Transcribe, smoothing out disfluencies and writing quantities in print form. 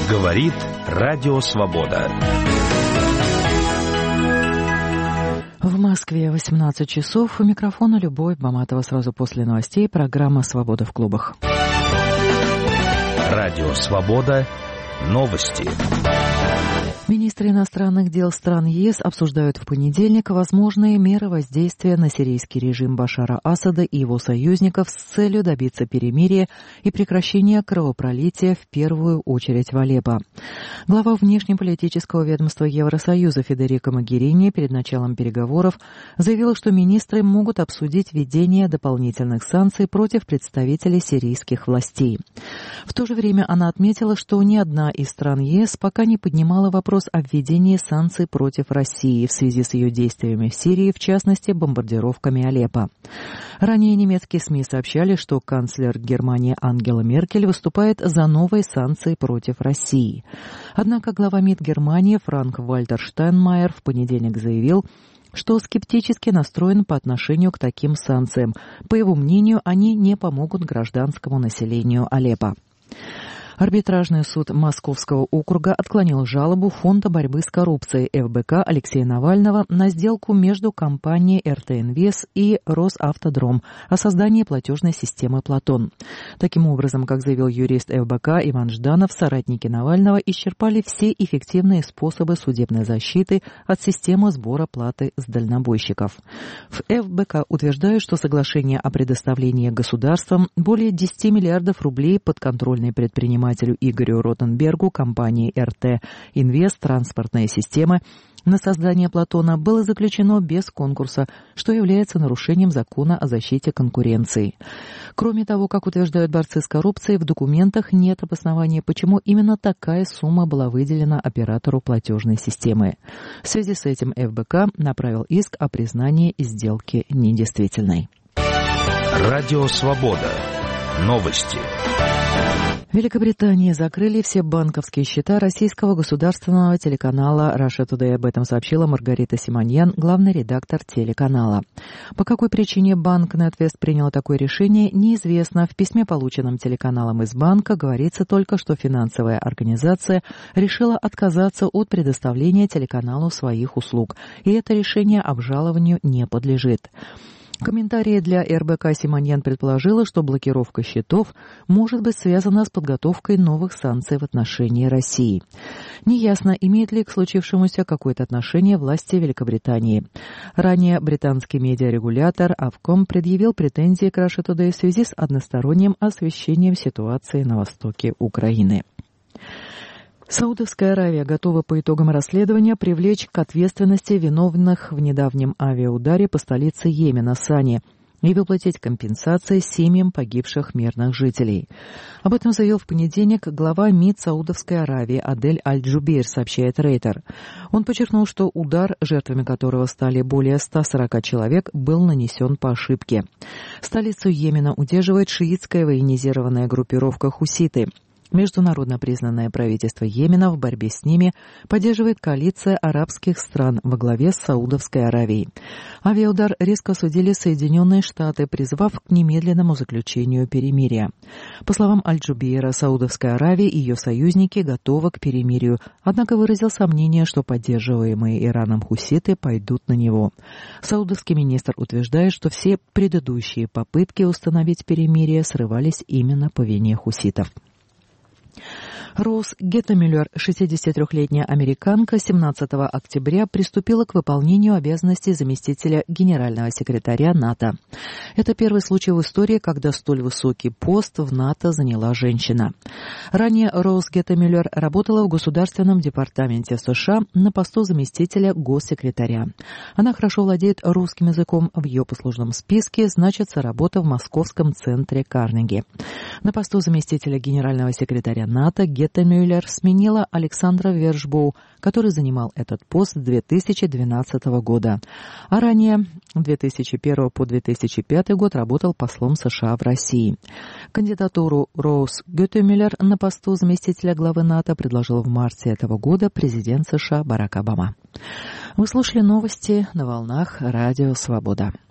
Говорит Радио Свобода. В Москве 18 часов. У микрофона Любовь Баматова. Сразу после новостей программа «Свобода в клубах». Радио Свобода. Новости. Министры иностранных дел стран ЕС обсуждают в понедельник возможные меры воздействия на сирийский режим Башара Асада и его союзников с целью добиться перемирия и прекращения кровопролития в первую очередь в Алеппо. Глава внешнеполитического ведомства Евросоюза Федерико Могерини перед началом переговоров заявила, что министры могут обсудить введение дополнительных санкций против представителей сирийских властей. В то же время она отметила, что ни одна из стран ЕС пока не поднимала вопрос о введении санкций против России в связи с ее действиями в Сирии, в частности, бомбардировками Алеппо. Ранее немецкие СМИ сообщали, что канцлер Германии Ангела Меркель выступает за новые санкции против России. Однако глава МИД Германии Франк-Вальтер Штайнмайер в понедельник заявил, что скептически настроен по отношению к таким санкциям. По его мнению, они не помогут гражданскому населению Алеппо. Арбитражный суд Московского округа отклонил жалобу Фонда борьбы с коррупцией ФБК Алексея Навального на сделку между компанией РТ Инвест и Росавтодром о создании платежной системы «Платон». Таким образом, как заявил юрист ФБК Иван Жданов, соратники Навального исчерпали все эффективные способы судебной защиты от системы сбора платы с дальнобойщиков. В ФБК утверждают, что соглашение о предоставлении государством более 10 миллиардов рублей подконтрольной предпринимателю Игорю Ротенбергу компании РТ Инвест «Транспортные системы» на создание Платона было заключено без конкурса, что является нарушением закона о защите конкуренции. Кроме того, как утверждают борцы с коррупцией, в документах нет обоснования, почему именно такая сумма была выделена оператору платежной системы. В связи с этим ФБК направил иск о признании сделки недействительной. Радио Свобода. Новости. В Великобритании закрыли все банковские счета российского государственного телеканала Russia Today. Об этом сообщила Маргарита Симоньян, главный редактор телеканала. По какой причине банк NatWest принял такое решение, неизвестно. В письме, полученном телеканалом из банка, говорится только, что финансовая организация решила отказаться от предоставления телеканалу своих услуг, и это решение обжалованию не подлежит. В комментарии для РБК Симоньян предположила, что блокировка счетов может быть связана с подготовкой новых санкций в отношении России. Неясно, имеет ли к случившемуся какое-то отношение власти Великобритании. Ранее британский медиарегулятор Ofcom предъявил претензии к Russia Today в связи с односторонним освещением ситуации на востоке Украины. Саудовская Аравия готова по итогам расследования привлечь к ответственности виновных в недавнем авиаударе по столице Йемена Сане и выплатить компенсации семьям погибших мирных жителей. Об этом заявил в понедельник глава МИД Саудовской Аравии Адель Аль-Джубейр, сообщает Рейтер. Он подчеркнул, что удар, жертвами которого стали более 140 человек, был нанесен по ошибке. Столицу Йемена удерживает шиитская военизированная группировка хуситы. Международно признанное правительство Йемена в борьбе с ними поддерживает коалиция арабских стран во главе с Саудовской Аравией. Авиаудар резко осудили Соединенные Штаты, призвав к немедленному заключению перемирия. По словам Аль-Джубейра, Саудовская Аравия и ее союзники готовы к перемирию, однако выразил сомнение, что поддерживаемые Ираном хуситы пойдут на него. Саудовский министр утверждает, что все предыдущие попытки установить перемирие срывались именно по вине хуситов. Роуз Геттемюллер, 63-летняя американка, 17 октября приступила к выполнению обязанностей заместителя генерального секретаря НАТО. Это первый случай в истории, когда столь высокий пост в НАТО заняла женщина. Ранее Роуз Геттемюллер работала в Государственном департаменте США на посту заместителя госсекретаря. Она хорошо владеет русским языком, в ее послужном списке значится работа в Московском центре Карнеги. На посту заместителя генерального секретаря НАТО Геттемюллер сменила Александра Вершбоу, который занимал этот пост с 2012 года. А ранее, с 2001 по 2005 год, работал послом США в России. Кандидатуру Роуз Геттемюллер на посту заместителя главы НАТО предложил в марте этого года президент США Барак Обама. Вы слушали новости на волнах Радио Свобода.